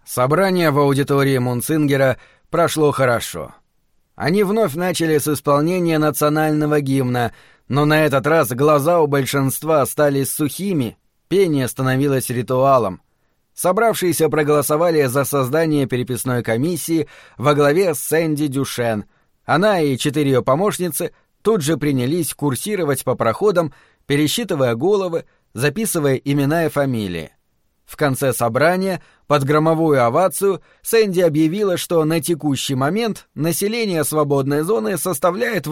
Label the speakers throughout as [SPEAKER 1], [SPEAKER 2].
[SPEAKER 1] Собрание в аудитории Мунцингера прошло хорошо. Они вновь начали с исполнения национального гимна, но на этот раз глаза у большинства остались сухими, пение становилось ритуалом. Собравшиеся проголосовали за создание переписной комиссии во главе с Сэнди Дюшен. Она и 4 ее помощницы тут же принялись курсировать по проходам, пересчитывая головы, записывая имена и фамилии. В конце собрания, под громовую овацию, Сэнди объявила, что на текущий момент население свободной зоны составляет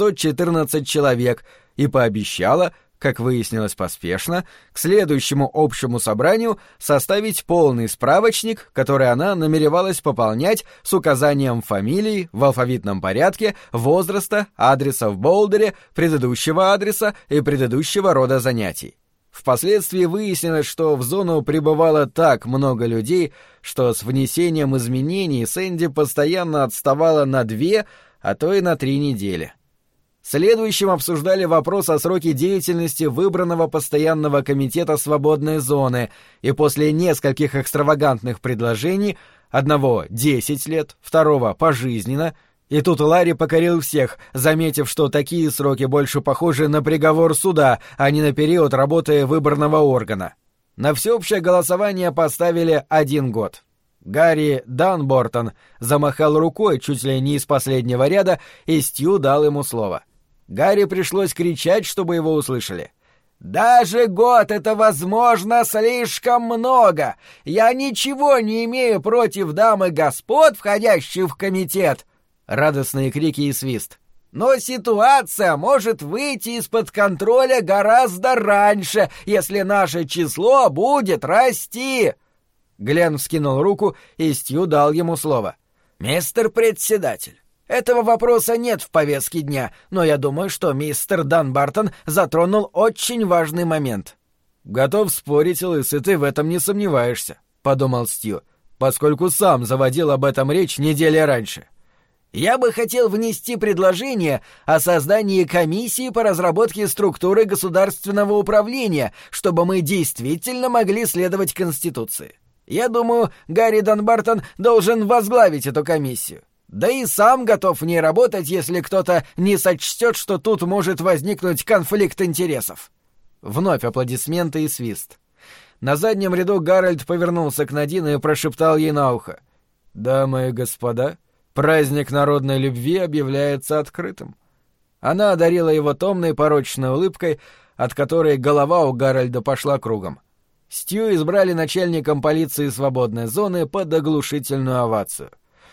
[SPEAKER 1] 814 человек, и пообещала, как выяснилось поспешно, к следующему общему собранию составить полный справочник, который она намеревалась пополнять с указанием фамилий в алфавитном порядке, возраста, адреса в Болдере, предыдущего адреса и предыдущего рода занятий. Впоследствии выяснилось, что в зону прибывало так много людей, что с внесением изменений Сэнди постоянно отставала на 2, а то и на 3 недели. Следующим обсуждали вопрос о сроке деятельности выбранного постоянного комитета свободной зоны, и после нескольких экстравагантных предложений, одного 10 лет, второго пожизненно, и тут Ларри покорил всех, заметив, что такие сроки больше похожи на приговор суда, а не на период работы выборного органа. На всеобщее голосование поставили 1 год. Гарри Данбортон замахал рукой чуть ли не из последнего ряда, и Стью дал ему слово. Гарри пришлось кричать, чтобы его услышали. «Даже год — это, возможно, слишком много! Я ничего не имею против дам и господ, входящих в комитет!» Радостные крики и свист. «Но ситуация может выйти из-под контроля гораздо раньше, если наше число будет расти!» Гленн вскинул руку, и Стью дал ему слово. «Мистер председатель, этого вопроса нет в повестке дня, но я думаю, что мистер Данбартон затронул очень важный момент». «Готов спорить, Лысый, ты в этом не сомневаешься», — подумал Стью, поскольку сам заводил об этом речь недели раньше. «Я бы хотел внести предложение о создании комиссии по разработке структуры государственного управления, чтобы мы действительно могли следовать Конституции. Я думаю, Гарри Данбартон должен возглавить эту комиссию. Да и сам готов в ней работать, если кто-то не сочтет, что тут может возникнуть конфликт интересов». Вновь аплодисменты и свист. На заднем ряду Гарольд повернулся к Надин и прошептал ей на ухо: «Дамы и господа, праздник народной любви объявляется открытым». Она одарила его томной порочной улыбкой, от которой голова у Гарольда пошла кругом. Стью избрали начальником полиции свободной зоны под оглушительную овацию.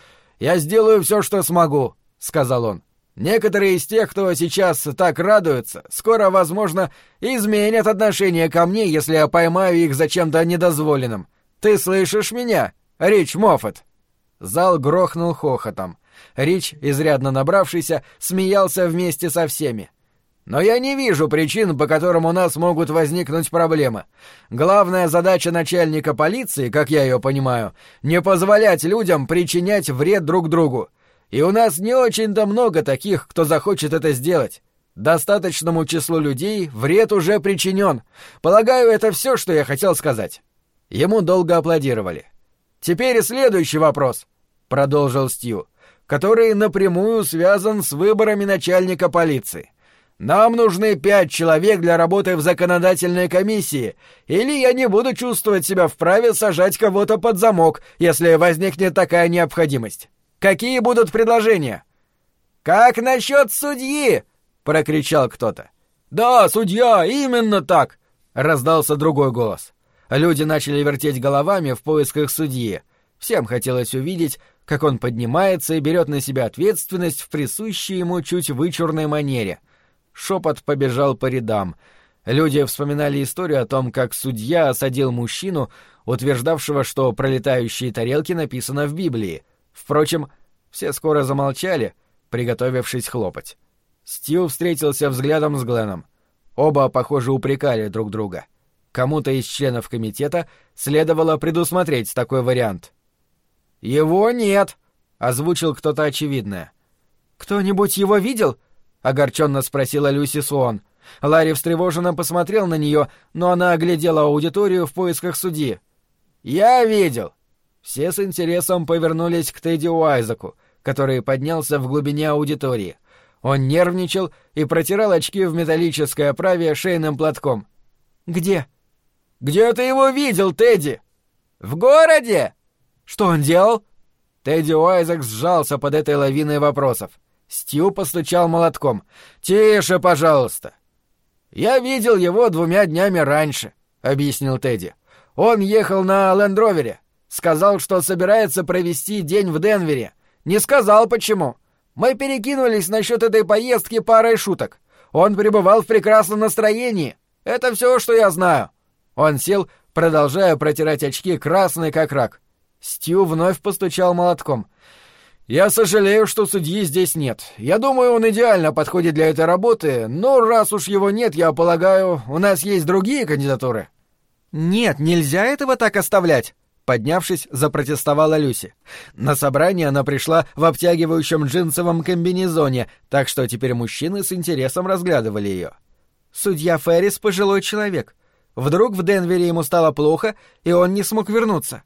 [SPEAKER 1] «Я сделаю все, что смогу», — сказал он. «Некоторые из тех, кто сейчас так радуется, скоро, возможно, изменят отношение ко мне, если я поймаю их за чем-то недозволенным. Ты слышишь меня, Рич Моффат?» Зал грохнул хохотом. Рич, изрядно набравшийся, смеялся вместе со всеми. «Но я не вижу причин, по которым у нас могут возникнуть проблемы. Главная задача начальника полиции, как я ее понимаю, не позволять людям причинять вред друг другу. И у нас не очень-то много таких, кто захочет это сделать. Достаточному числу людей вред уже причинен. Полагаю, это все, что я хотел сказать». Ему долго аплодировали. «Теперь следующий вопрос», — продолжил Стью, который напрямую связан с выборами начальника полиции. «Нам нужны 5 человек для работы в законодательной комиссии, или я не буду чувствовать себя вправе сажать кого-то под замок, если возникнет такая необходимость. Какие будут предложения?» «Как насчет судьи?» — прокричал кто-то. «Да, судья, именно так!» — раздался другой голос. Люди начали вертеть головами в поисках судьи. Всем хотелось увидеть, как он поднимается и берет на себя ответственность в присущей ему чуть вычурной манере. Шепот побежал по рядам. Люди вспоминали историю о том, как судья осадил мужчину, утверждавшего, что пролетающие тарелки написано в Библии. Впрочем, все скоро замолчали, приготовившись хлопать. Стью встретился взглядом с Гленном. Оба, похоже, упрекали друг друга. Кому-то из членов комитета следовало предусмотреть такой вариант. «Его нет», — озвучил кто-то очевидное. «Кто-нибудь его видел?» — огорченно спросила Люси Суон. Ларри встревоженно посмотрел на нее, но она оглядела аудиторию в поисках судьи. «Я видел». Все с интересом повернулись к Тедди Уайзеку, который поднялся в глубине аудитории. Он нервничал и протирал очки в металлической оправе шейным платком. «Где?» «Где ты его видел, Тедди?» «В городе!» «Что он делал?» Тедди Уайзек сжался под этой лавиной вопросов. Стью постучал молотком. «Тише, пожалуйста!» «Я видел его 2 днями раньше», — объяснил Тедди. «Он ехал на Лэнд-Ровере. Сказал, что собирается провести день в Денвере. Не сказал, почему. Мы перекинулись насчет этой поездки парой шуток. Он пребывал в прекрасном настроении. Это все, что я знаю». Он сел, продолжая протирать очки, красный как рак. Стью вновь постучал молотком. «Я сожалею, что судьи здесь нет. Я думаю, он идеально подходит для этой работы, но раз уж его нет, я полагаю, у нас есть другие кандидатуры». «Нет, нельзя этого так оставлять», — поднявшись, запротестовала Люси. На собрание она пришла в обтягивающем джинсовом комбинезоне, так что теперь мужчины с интересом разглядывали ее. «Судья Феррис — пожилой человек. Вдруг в Денвере ему стало плохо, и он не смог вернуться».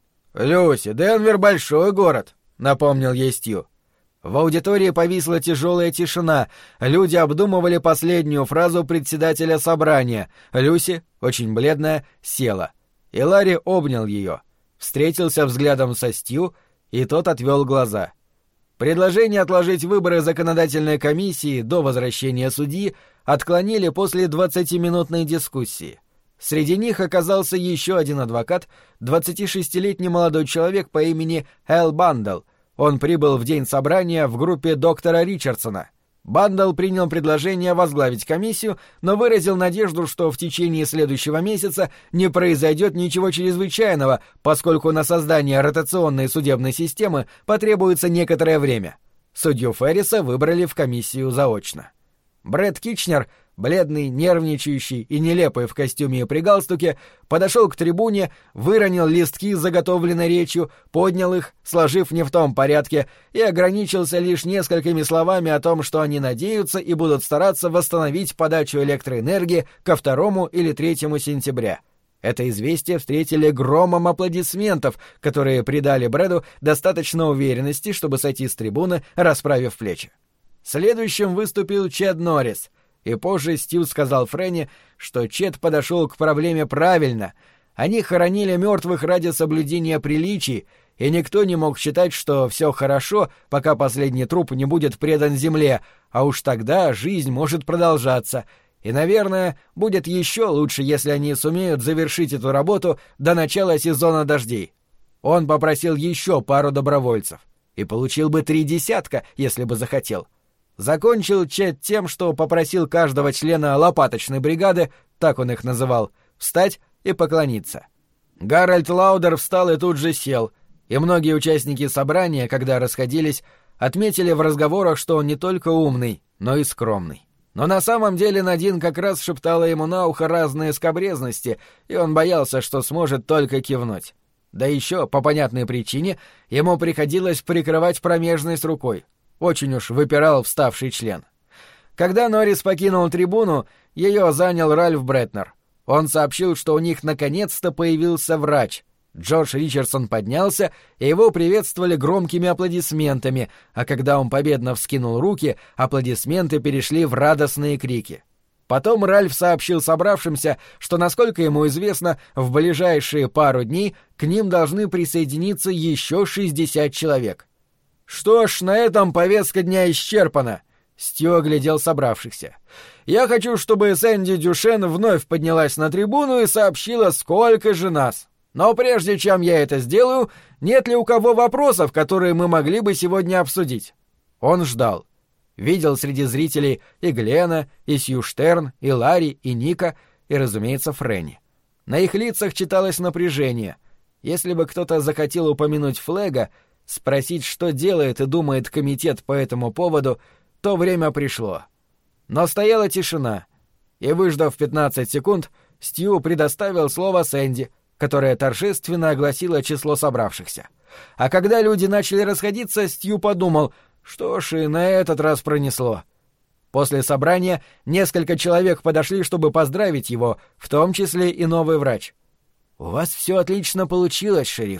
[SPEAKER 1] «Люси, Денвер — большой город», — напомнил ей Стью. В аудитории повисла тяжелая тишина. Люди обдумывали последнюю фразу председателя собрания. Люси, очень бледная, села. И Ларри обнял ее, встретился взглядом со Стью, и тот отвел глаза. Предложение отложить выборы законодательной комиссии до возвращения судьи отклонили после 20-минутной дискуссии. Среди них оказался еще один адвокат, 26-летний молодой человек по имени Эл Бандл. Он прибыл в день собрания в группе доктора Ричардсона. Бандл принял предложение возглавить комиссию, но выразил надежду, что в течение следующего месяца не произойдет ничего чрезвычайного, поскольку на создание ротационной судебной системы потребуется некоторое время. Судью Ферриса выбрали в комиссию заочно. Брэд Китчнер, бледный, нервничающий и нелепый в костюме и при галстуке, подошел к трибуне, выронил листки с заготовленной речью, поднял их, сложив не в том порядке, и ограничился лишь несколькими словами о том, что они надеются и будут стараться восстановить подачу электроэнергии ко 2 или 3 сентября. Это известие встретили громом аплодисментов, которые придали Брэду достаточно уверенности, чтобы сойти с трибуны, расправив плечи. Следующим выступил Чед Норрис, и позже Стью сказал Фрэнни, что Чед подошел к проблеме правильно. Они хоронили мертвых ради соблюдения приличий, и никто не мог считать, что все хорошо, пока последний труп не будет предан земле, а уж тогда жизнь может продолжаться. И, наверное, будет еще лучше, если они сумеют завершить эту работу до начала сезона дождей. Он попросил еще пару добровольцев и получил бы 30, если бы захотел. Закончил Чед тем, что попросил каждого члена лопаточной бригады, так он их называл, встать и поклониться. Гарольд Лаудер встал и тут же сел, и многие участники собрания, когда расходились, отметили в разговорах, что он не только умный, но и скромный. Но на самом деле Надин как раз шептала ему на ухо разные скабрезности, и он боялся, что сможет только кивнуть. Да еще, по понятной причине, ему приходилось прикрывать промежность рукой. Очень уж выпирал вставший член. Когда Норрис покинул трибуну, ее занял Ральф Бретнер. Он сообщил, что у них наконец-то появился врач. Джордж Ричардсон поднялся, и его приветствовали громкими аплодисментами, а когда он победно вскинул руки, аплодисменты перешли в радостные крики. Потом Ральф сообщил собравшимся, что, насколько ему известно, в ближайшие пару дней к ним должны присоединиться еще 60 человек. «Что ж, на этом повестка дня исчерпана», — Стью оглядел собравшихся. «Я хочу, чтобы Сэнди Дюшен вновь поднялась на трибуну и сообщила, сколько же нас. Но прежде чем я это сделаю, нет ли у кого вопросов, которые мы могли бы сегодня обсудить?» Он ждал. Видел среди зрителей и Глена, и Сью Штерн, и Ларри, и Ника, и, разумеется, Фрэнни. На их лицах читалось напряжение. Если бы кто-то захотел упомянуть Флега, спросить, что делает и думает комитет по этому поводу, то время пришло. Но стояла тишина, и, выждав 15 секунд, Стью предоставил слово Сэнди, которая торжественно огласила число собравшихся. А когда люди начали расходиться, Стью подумал, что ж, и на этот раз пронесло. После собрания несколько человек подошли, чтобы поздравить его, в том числе и новый врач. «У вас все отлично получилось, шериф», —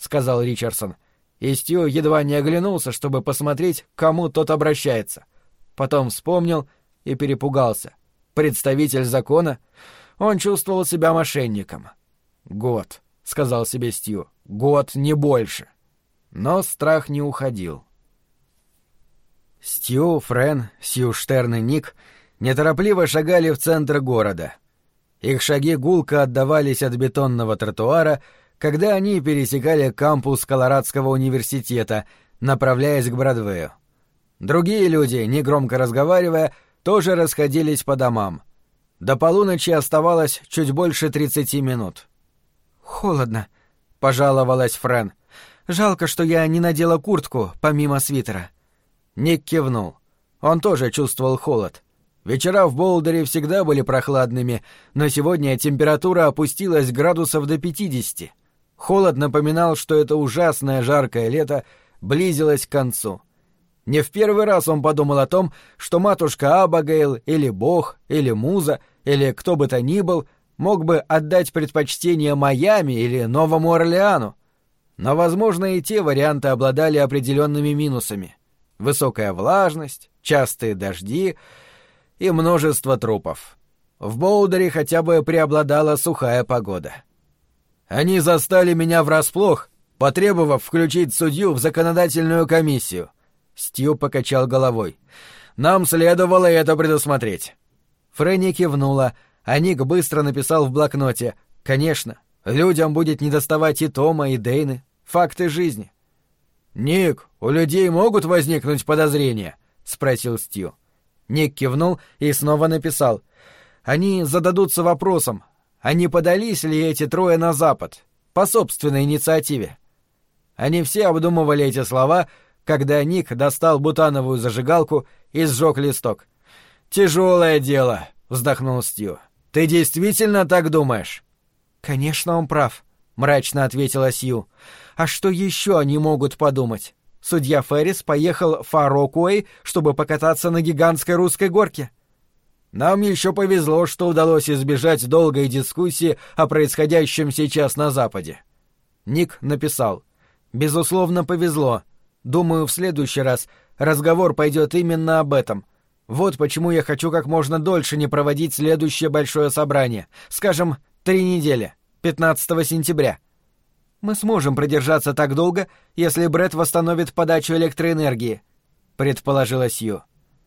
[SPEAKER 1] сказал Ричардсон. И Стью едва не оглянулся, чтобы посмотреть, к кому тот обращается. Потом вспомнил и перепугался. Представитель закона? Он чувствовал себя мошенником. «Год», — сказал себе Стью. «Год, не больше». Но страх не уходил. Стью, Френ, Сью Штерн и Ник неторопливо шагали в центр города. Их шаги гулко отдавались от бетонного тротуара, когда они пересекали кампус Колорадского университета, направляясь к Бродвею. Другие люди, негромко разговаривая, тоже расходились по домам. До полуночи оставалось чуть больше 30 минут.
[SPEAKER 2] «Холодно»,
[SPEAKER 1] — пожаловалась Френ.
[SPEAKER 2] «Жалко, что я не надела куртку, помимо свитера».
[SPEAKER 1] Ник кивнул. Он тоже чувствовал холод. Вечера в Боулдере всегда были прохладными, но сегодня температура опустилась градусов до 50. Холод напоминал, что это ужасное жаркое лето близилось к концу. Не в первый раз он подумал о том, что матушка Абагейл или Бог, или Муза, или кто бы то ни был, мог бы отдать предпочтение Майами или Новому Орлеану. Но, возможно, и те варианты обладали определенными минусами. Высокая влажность, частые дожди и множество трупов. В Боулдере хотя бы преобладала сухая погода. Они застали меня врасплох, потребовав включить судью в законодательную комиссию. Стью покачал головой. Нам следовало это предусмотреть. Фрэнни кивнула, а Ник быстро написал в блокноте. Конечно, людям будет недоставать и Тома, и Дейны. Факты жизни. «Ник, у людей могут возникнуть подозрения?» — спросил Стью. Ник кивнул и снова написал. «Они зададутся вопросом, а не подались ли эти трое на запад, по собственной инициативе?» Они все обдумывали эти слова, когда Ник достал бутановую зажигалку и сжег листок. «Тяжелое дело», — вздохнул Стью. «Ты действительно так думаешь?»
[SPEAKER 2] «Конечно, он прав», — мрачно ответила Сью. «А что еще они могут подумать? Судья Феррис поехал в Фар-Рокуэй, чтобы покататься на гигантской русской горке».
[SPEAKER 1] «Нам еще повезло, что удалось избежать долгой дискуссии о происходящем сейчас на Западе». Ник написал. «Безусловно, повезло. Думаю, в следующий раз разговор пойдет именно об этом. Вот почему я хочу как можно дольше не проводить следующее большое собрание. Скажем, 3 недели. 15 сентября.
[SPEAKER 2] Мы сможем продержаться так долго, если Брэд восстановит подачу электроэнергии», — предположила Сью.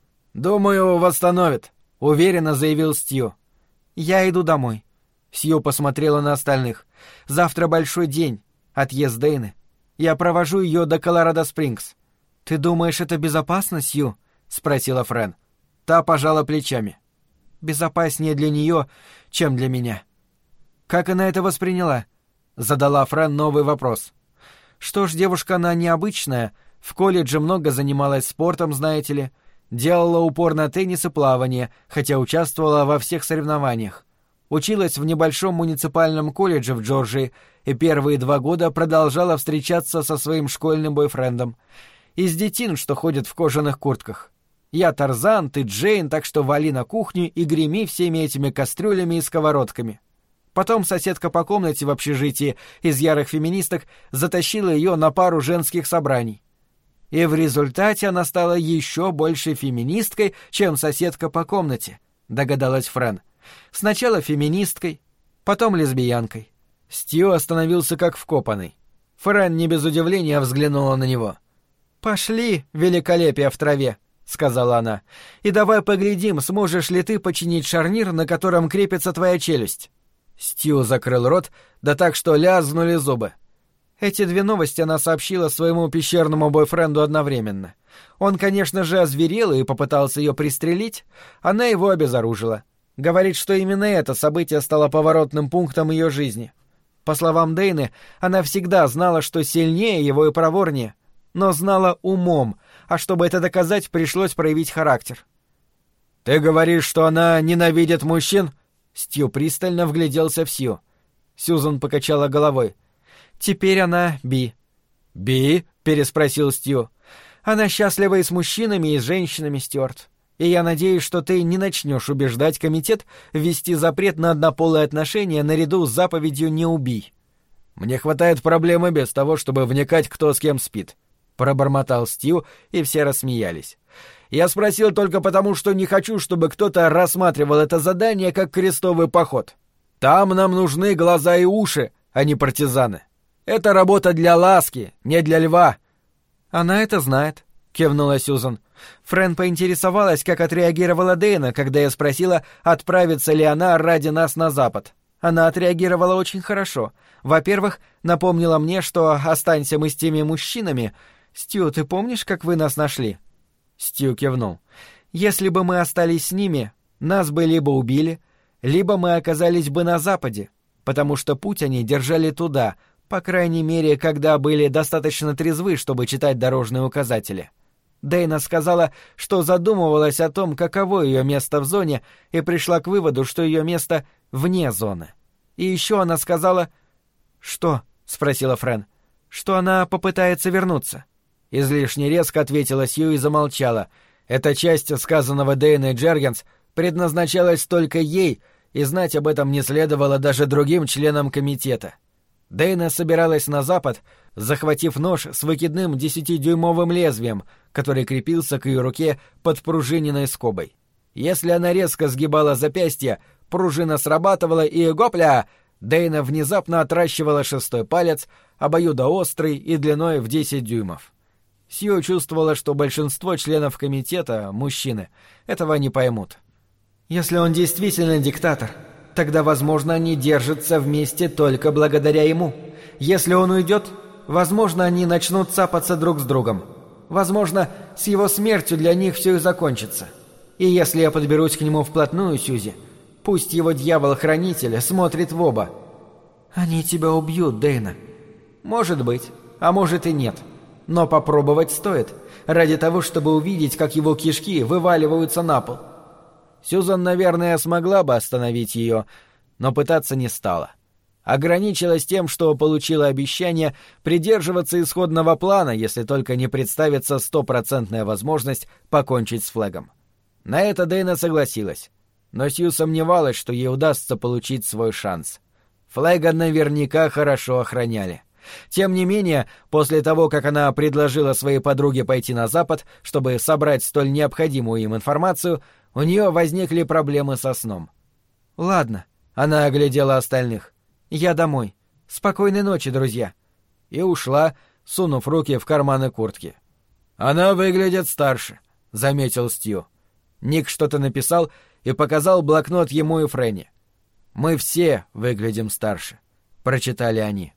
[SPEAKER 1] «Думаю, восстановит», — уверенно заявил Стью.
[SPEAKER 2] «Я иду домой».
[SPEAKER 1] Сью посмотрела на остальных.
[SPEAKER 2] «Завтра большой день. Отъезд Дейны. Я провожу ее до Колорадо-Спрингс». «Ты думаешь, это безопасно, Сью?» — спросила Френ. Та пожала плечами. «Безопаснее для нее, чем для меня». «Как она это восприняла?» — задала Френ новый вопрос. «Что ж, девушка она необычная. В колледже много занималась спортом, знаете ли. Делала упор на теннис и плавание, хотя участвовала во всех соревнованиях. Училась в небольшом муниципальном колледже в Джорджии и первые 2 года продолжала встречаться со своим школьным бойфрендом. Из детин, что ходят в кожаных куртках. Я Тарзан, ты Джейн, так что вали на кухню и греми всеми этими кастрюлями и сковородками». Потом соседка по комнате в общежитии из ярых феминисток затащила ее на пару женских собраний. И в результате она стала еще больше феминисткой, чем соседка по комнате, догадалась Френ. Сначала феминисткой, потом лесбиянкой. Стью остановился как вкопанный. Френ не без удивления взглянула на него. «Пошли, великолепие в траве», — сказала она, — «и давай поглядим, сможешь ли ты починить шарнир, на котором крепится твоя челюсть». Стью закрыл рот, да так, что лязгнули зубы. Эти 2 новости она сообщила своему пещерному бойфренду одновременно. Он, конечно же, озверел и попытался ее пристрелить, она его обезоружила. Говорит, что именно это событие стало поворотным пунктом ее жизни. По словам Дейны, она всегда знала, что сильнее его и проворнее, но знала умом, а чтобы это доказать, пришлось проявить характер. «Ты говоришь, что она ненавидит мужчин?» Стью пристально вгляделся в Сью. Сьюзан покачала головой. «Теперь она би». «Би?» — переспросил Стью. «Она счастлива и с мужчинами, и с женщинами, Стюарт. И я надеюсь, что ты не начнешь убеждать комитет ввести запрет на однополые отношения наряду с заповедью «не убий».
[SPEAKER 1] «Мне хватает проблемы без того, чтобы вникать, кто с кем спит», — пробормотал Стью, и все рассмеялись. «Я спросил только потому, что не хочу, чтобы кто-то рассматривал это задание как крестовый поход. Там нам нужны глаза и уши, а не партизаны. Это работа для Ласки, не для Льва».
[SPEAKER 2] «Она это знает», — кивнула Сьюзан. Фрэн поинтересовалась, как отреагировала Дейна, когда я спросила, отправится ли она ради нас на запад. Она отреагировала очень хорошо. Во-первых, напомнила мне, что останься мы с теми мужчинами. «Стью, ты помнишь, как вы нас нашли?» Стью кивнул. «Если бы мы остались с ними, нас бы либо убили, либо мы оказались бы на западе, потому что путь они держали туда, по крайней мере, когда были достаточно трезвы, чтобы читать дорожные указатели». Дейна сказала, что задумывалась о том, каково ее место в зоне, и пришла к выводу, что ее место вне зоны. И еще она сказала... «Что?» — спросила Фрэн. «Что она попытается вернуться».
[SPEAKER 1] Излишне резко ответила Сью и замолчала. Эта часть сказанного Дейной Джергенс предназначалась только ей, и знать об этом не следовало даже другим членам комитета. Дейна собиралась на запад, захватив нож с выкидным 10-дюймовым лезвием, который крепился к ее руке под пружиненной скобой. Если она резко сгибала запястье, пружина срабатывала, и гопля! Дейна внезапно отращивала 6-й палец, обоюдоострый и длиной в 10 дюймов. Сью чувствовала, что большинство членов комитета, мужчины, этого не поймут.
[SPEAKER 2] «Если он действительно диктатор, тогда, возможно, они держатся вместе только благодаря ему. Если он уйдет, возможно, они начнут цапаться друг с другом. Возможно, с его смертью для них все и закончится. И если я подберусь к нему вплотную, Сьюзи, пусть его дьявол-хранитель смотрит в оба». «Они тебя убьют, Дейна». «Может быть, а может и нет. Но попробовать стоит, ради того, чтобы увидеть, как его кишки вываливаются на пол».
[SPEAKER 1] Сьюзан, наверное, смогла бы остановить ее, но пытаться не стала. Ограничилась тем, что получила обещание придерживаться исходного плана, если только не представится 100% возможность покончить с Флэгом. На это Дейна согласилась, но Сью сомневалась, что ей удастся получить свой шанс. Флэга наверняка хорошо охраняли. Тем не менее, после того, как она предложила своей подруге пойти на запад, чтобы собрать столь необходимую им информацию, у нее возникли проблемы со сном.
[SPEAKER 2] «Ладно»,
[SPEAKER 1] — она оглядела остальных.
[SPEAKER 2] «Я домой. Спокойной ночи, друзья».
[SPEAKER 1] И ушла, сунув руки в карманы куртки. «Она выглядит старше», — заметил Стью. Ник что-то написал и показал блокнот ему и Фрэнни. «Мы все выглядим старше», — прочитали они.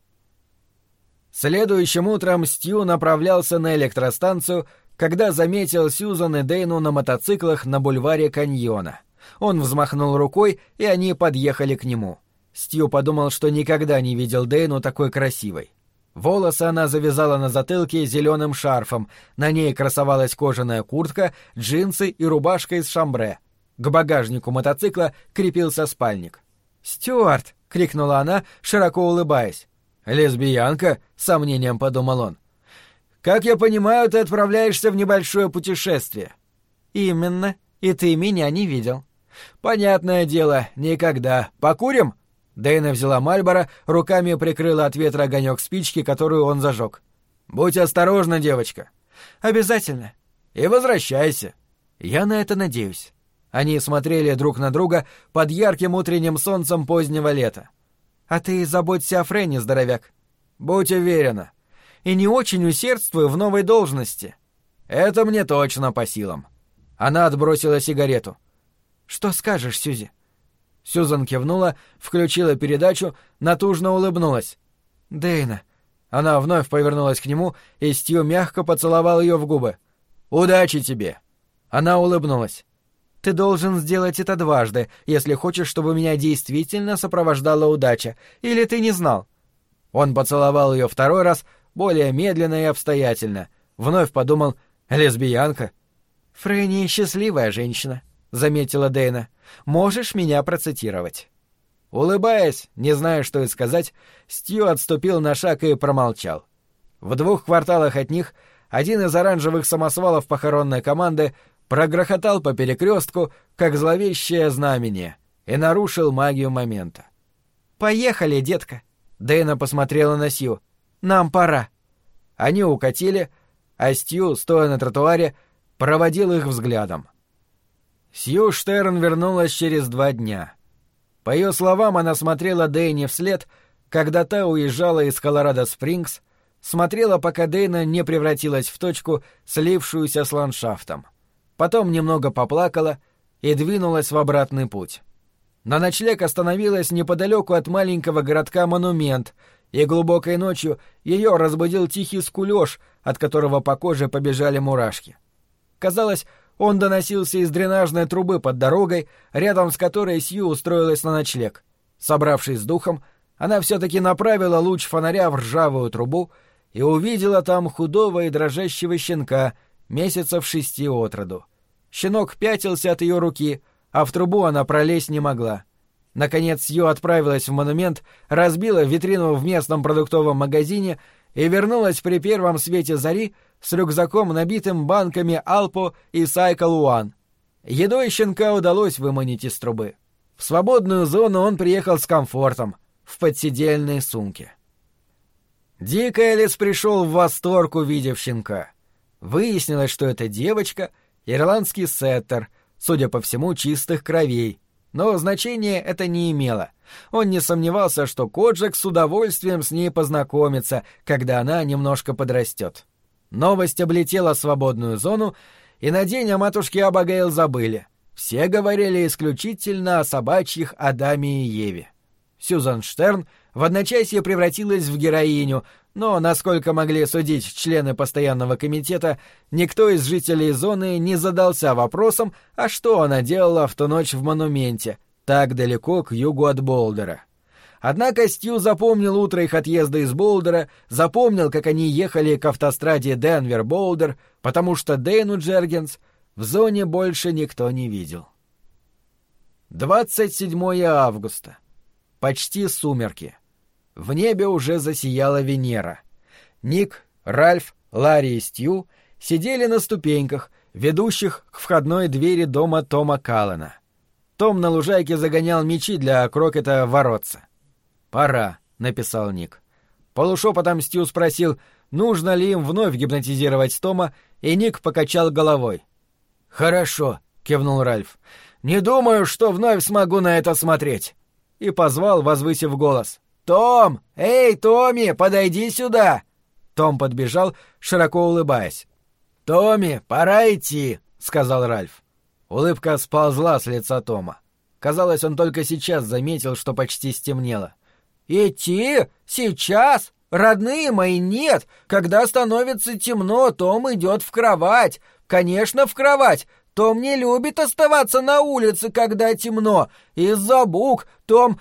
[SPEAKER 1] Следующим утром Стью направлялся на электростанцию, когда заметил Сьюзан и Дейну на мотоциклах на бульваре Каньона. Он взмахнул рукой, и они подъехали к нему. Стью подумал, что никогда не видел Дейну такой красивой. Волосы она завязала на затылке зеленым шарфом, на ней красовалась кожаная куртка, джинсы и рубашка из шамбре. К багажнику мотоцикла крепился спальник. «Стюарт!» — крикнула она, широко улыбаясь. «Лесбиянка?» — с сомнением подумал он. «Как я понимаю, ты отправляешься в небольшое путешествие».
[SPEAKER 2] «Именно. И ты меня не видел».
[SPEAKER 1] «Понятное дело, никогда. Покурим?» Дейна взяла Мальборо, руками прикрыла от ветра огонек спички, которую он зажег. «Будь осторожна, девочка».
[SPEAKER 2] «Обязательно».
[SPEAKER 1] «И возвращайся».
[SPEAKER 2] «Я на это надеюсь».
[SPEAKER 1] Они смотрели друг на друга под ярким утренним солнцем позднего лета.
[SPEAKER 2] «А ты заботься о Фрэнни, здоровяк».
[SPEAKER 1] «Будь уверена».
[SPEAKER 2] «И не очень усердствуй в новой должности».
[SPEAKER 1] «Это мне точно по силам». Она отбросила сигарету.
[SPEAKER 2] «Что скажешь, Сьюзи?»
[SPEAKER 1] Сьюзан кивнула, включила передачу, натужно улыбнулась.
[SPEAKER 2] «Дейна».
[SPEAKER 1] Она вновь повернулась к нему, и Стью мягко поцеловал ее в губы. «Удачи тебе!» Она улыбнулась.
[SPEAKER 2] «Ты должен сделать это дважды, если хочешь, чтобы меня действительно сопровождала удача. Или ты не знал?»
[SPEAKER 1] Он поцеловал ее второй раз, более медленно и обстоятельно. Вновь подумал: лесбиянка.
[SPEAKER 2] «Фрэнни счастливая женщина», — заметила Дейна. «Можешь меня процитировать».
[SPEAKER 1] Улыбаясь, не зная, что и сказать, Стью отступил на шаг и промолчал. В 2 кварталах от них один из оранжевых самосвалов похоронной команды прогрохотал по перекрестку, как зловещее знамение, и нарушил магию момента.
[SPEAKER 2] «Поехали, детка!» Дэйна посмотрела на Сью. «Нам пора». Они укатили, а Стью, стоя на тротуаре, проводил их взглядом. Сью Штерн вернулась через 2 дня. По ее словам, она смотрела Дэйне вслед, когда та уезжала из Колорадо-Спрингс, смотрела, пока Дэйна не превратилась в точку, слившуюся с ландшафтом. Потом немного поплакала и двинулась в обратный путь. На ночлег остановилась неподалеку от маленького городка Монумент, и глубокой ночью ее разбудил тихий скулёж, от которого по коже побежали мурашки. Казалось, он доносился из дренажной трубы под дорогой, рядом с которой Сью устроилась на ночлег. Собравшись с духом, она все-таки направила луч фонаря в ржавую трубу и увидела там худого и дрожащего щенка, месяцев 6 от роду. Щенок пятился от ее руки, а в трубу она пролезть не могла. Наконец Сью отправилась в Монумент, разбила витрину в местном продуктовом магазине и вернулась при первом свете зари с рюкзаком, набитым банками Alpo и Cycle One. Едой щенка удалось выманить из трубы. В свободную зону он приехал с комфортом, в подседельной сумке. Дик Элис пришел в восторг, увидев щенка. Выяснилось, что это девочка, ирландский сеттер, судя по всему, чистых кровей, но значения это не имело. Он не сомневался, что Коджак с удовольствием с ней познакомится, когда она немножко подрастет. Новость облетела свободную зону, и на день о матушке Абигейл забыли. Все говорили исключительно о собачьих Адаме и Еве. Сьюзан Штерн в одночасье превратилась в героиню, но, насколько могли судить члены постоянного комитета, никто из жителей зоны не задался вопросом, а что она делала в ту ночь в Монументе, так далеко к югу от Болдера. Однако Стью запомнил утро их отъезда из Болдера, запомнил, как они ехали к автостраде Денвер-Болдер, потому что Дэйну Джергенс в зоне больше никто не видел. 27 августа. Почти сумерки. В небе уже засияла Венера. Ник, Ральф, Ларри и Стью сидели на ступеньках, ведущих к входной двери дома Тома Каллена. Том на лужайке загонял мячи для Крокета в воротца. «Пора», — написал Ник. Полушепотом Стью спросил, нужно ли им вновь гипнотизировать Тома, и Ник покачал головой. «Хорошо», — кивнул Ральф. «Не думаю, что вновь смогу на это смотреть». И позвал, возвысив голос. «Том! Эй, Томми, подойди сюда!» Том подбежал, широко улыбаясь. «Томми, пора идти», — сказал Ральф. Улыбка сползла с лица Тома. Казалось, он только сейчас заметил, что почти стемнело. «Идти? Сейчас? Родные мои, нет! Когда становится темно, Том идет в кровать. Конечно, в кровать. Том не любит оставаться на улице, когда темно. Из-за бук. Том...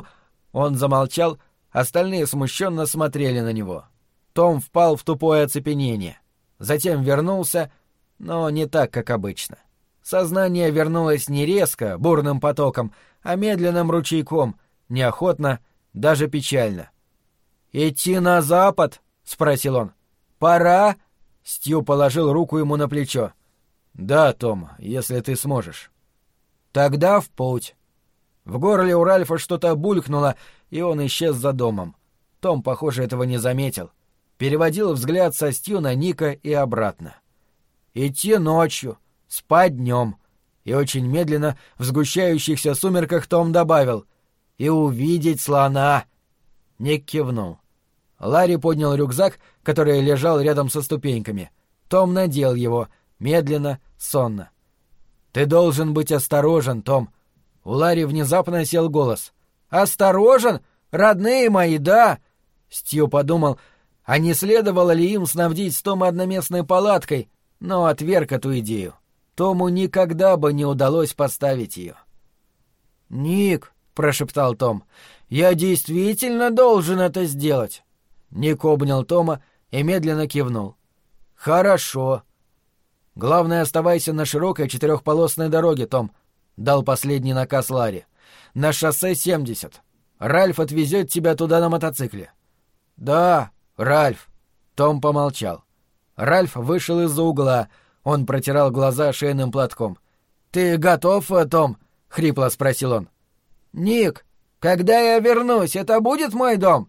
[SPEAKER 2] Он замолчал, остальные смущенно смотрели на него. Том впал в тупое оцепенение. Затем вернулся, но не так, как обычно. Сознание вернулось не резко, бурным потоком, а медленным ручейком, неохотно, даже печально. «Идти на запад?» — спросил он. «Пора?» — Стью положил руку ему на плечо. «Да, Том, если ты сможешь». «Тогда в путь». В горле у Ральфа что-то булькнуло, и он исчез за домом. Том, похоже, этого не заметил. Переводил взгляд со Стью на Ника и обратно. «Идти ночью, спать днем». И очень медленно, в сгущающихся сумерках, Том добавил: «И увидеть слона». Ник кивнул. Ларри поднял рюкзак, который лежал рядом со ступеньками. Том надел его, медленно, сонно. «Ты должен быть осторожен, Том». У Ларри внезапно сел голос. «Осторожен? Родные мои, да?» Стью подумал, а не следовало ли им снабдить Тома одноместной палаткой, но отверг эту идею. Тому никогда бы не удалось поставить ее. «Ник», — прошептал Том, — «я действительно должен это сделать». Ник обнял Тома и медленно кивнул. «Хорошо». «Главное, оставайся на широкой 4-полосной дороге, Том», — дал последний наказ Ларри. «На шоссе 70. Ральф отвезет тебя туда на мотоцикле». «Да, Ральф». Том помолчал. Ральф вышел из-за угла. Он протирал глаза шейным платком. «Ты готов, Том?» — хрипло спросил он. «Ник, когда я вернусь, это будет мой дом?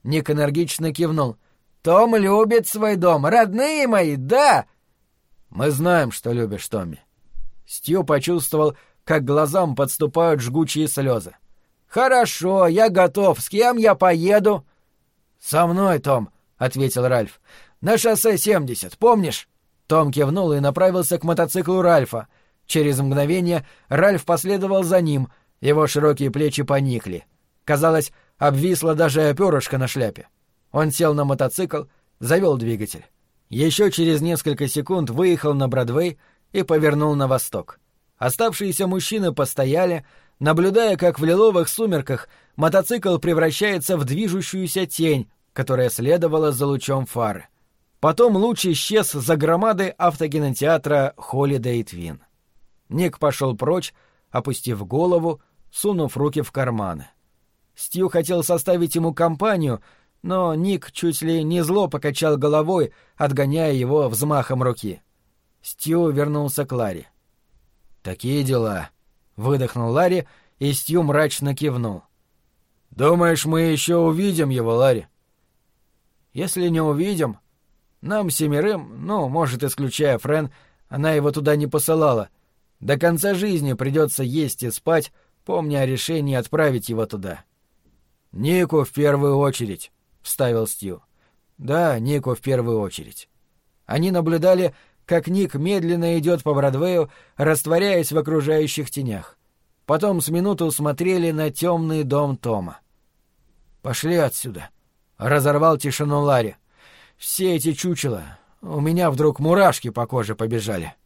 [SPEAKER 2] Ник энергично кивнул. «Том любит свой дом, родные мои, да!» «Мы знаем, что любишь, Томми». Стью почувствовал, как глазам подступают жгучие слезы. «Хорошо, я готов. С кем я поеду?» «Со мной, Том», — ответил Ральф. «На шоссе 70, помнишь?» Том кивнул и направился к мотоциклу Ральфа. Через мгновение Ральф последовал за ним, его широкие плечи поникли. Казалось, обвисло даже перышко на шляпе. Он сел на мотоцикл, завел двигатель. Еще через несколько секунд выехал на Бродвей и повернул на восток. Оставшиеся мужчины постояли, наблюдая, как в лиловых сумерках мотоцикл превращается в движущуюся тень, которая следовала за лучом фары. Потом луч исчез за громадой автокинотеатра «Холидей Твин». Ник пошел прочь, опустив голову, сунув руки в карманы. Стью хотел составить ему компанию, но Ник чуть ли не зло покачал головой, отгоняя его взмахом руки. Стью вернулся к Ларри. «Такие дела», — выдохнул Ларри, и Стью мрачно кивнул. «Думаешь, мы еще увидим его, Ларри?» «Если не увидим, нам 7, может, исключая Френ, она его туда не посылала, до конца жизни придется есть и спать, помня о решении отправить его туда». «Нику в первую очередь», — вставил Стью. «Да, Нику в первую очередь». Они наблюдали, как Ник медленно идет по Бродвею, растворяясь в окружающих тенях. Потом с минуту смотрели на темный дом Тома. «Пошли отсюда», — разорвал тишину Ларри. «Все эти чучела, у меня вдруг мурашки по коже побежали».